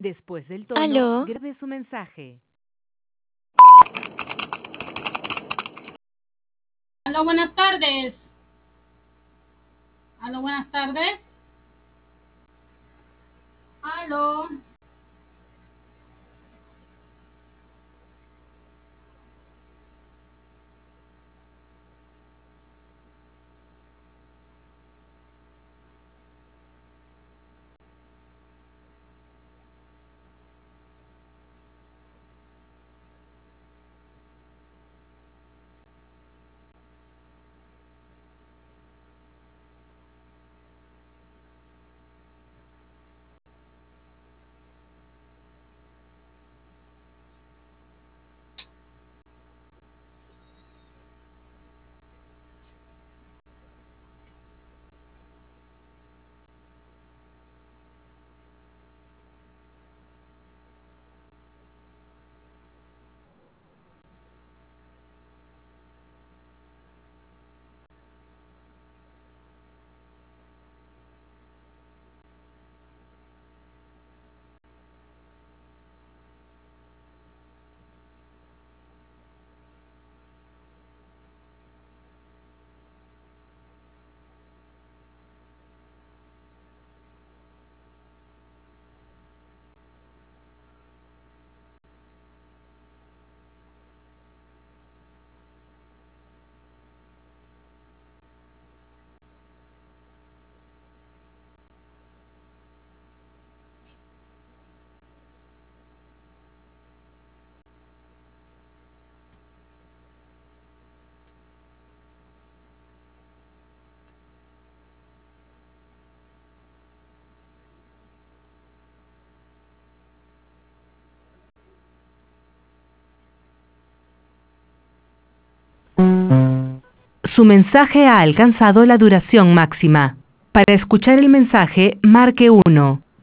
Después del tono, ¿Aló? grabe su mensaje. Aló, buenas tardes. Aló, buenas tardes. Aló. Su mensaje ha alcanzado la duración máxima. Para escuchar el mensaje, marque 1.